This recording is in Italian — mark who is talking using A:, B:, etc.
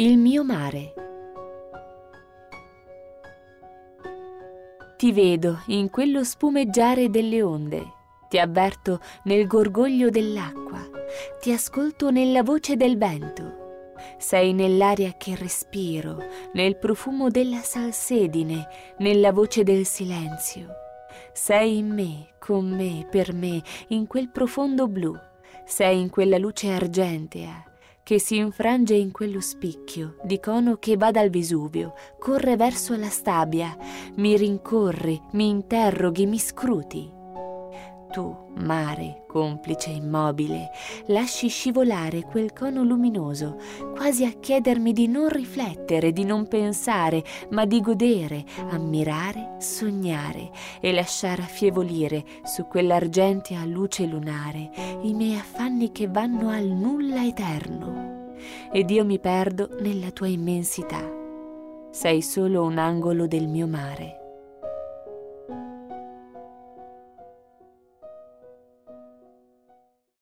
A: Il mio mare. Ti vedo in quello spumeggiare delle onde, ti avverto nel gorgoglio dell'acqua, ti ascolto nella voce del vento. Sei nell'aria che respiro, nel profumo della salsedine, nella voce del silenzio. Sei in me, con me, per me, in quel profondo blu. Sei in quella luce argentea che si infrange in quello spicchio di cono che va dal Vesuvio, corre verso la Stabia, mi rincorri, mi interroghi, mi scruti. Tu, mare, complice immobile, lasci scivolare quel cono luminoso, quasi a chiedermi di non riflettere, di non pensare, ma di godere, ammirare, sognare e lasciar affievolire su quell'argentea luce lunare i miei affanni che vanno al nulla eterno. Ed io mi perdo nella tua immensità. Sei solo un angolo del mio mare.